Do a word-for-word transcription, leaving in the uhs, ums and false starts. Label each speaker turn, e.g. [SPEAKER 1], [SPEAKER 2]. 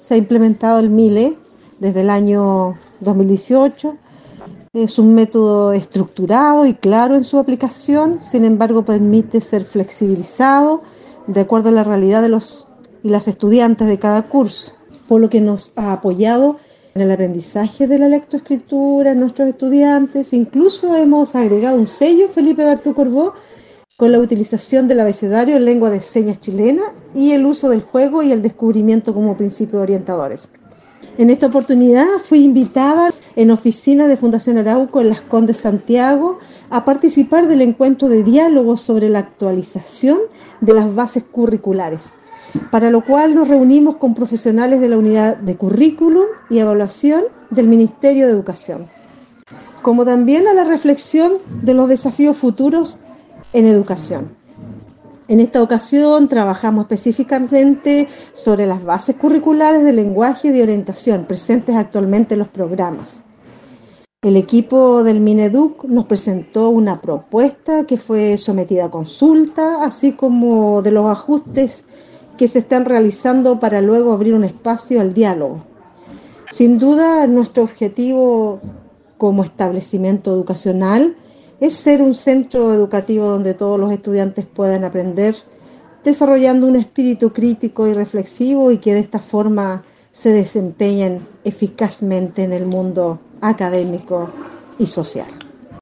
[SPEAKER 1] se ha implementado el MILE desde el año dos mil dieciocho. Es un método estructurado y claro en su aplicación, sin embargo permite ser flexibilizado de acuerdo a la realidad de los y las estudiantes de cada curso, por lo que nos ha apoyado en el aprendizaje de la lectoescritura en nuestros estudiantes. Incluso hemos agregado un sello, Felipe Bertú Corbó, con la utilización del abecedario en lengua de señas chilena y el uso del juego y el descubrimiento como principios orientadores. En esta oportunidad fui invitada en oficina de Fundación Arauco en Las Condes, Santiago, a participar del encuentro de diálogo sobre la actualización de las bases curriculares, para lo cual nos reunimos con profesionales de la Unidad de Currículum y Evaluación del Ministerio de Educación, como también a la reflexión de los desafíos futuros en educación. En esta ocasión trabajamos específicamente sobre las bases curriculares de lenguaje y de orientación presentes actualmente en los programas. El equipo del Mineduc nos presentó una propuesta que fue sometida a consulta, así como de los ajustes que se están realizando para luego abrir un espacio al diálogo. Sin duda, nuestro objetivo como establecimiento educacional es ser un centro educativo donde todos los estudiantes puedan aprender, desarrollando un espíritu crítico y reflexivo y que de esta forma se desempeñen eficazmente en el mundo académico y social.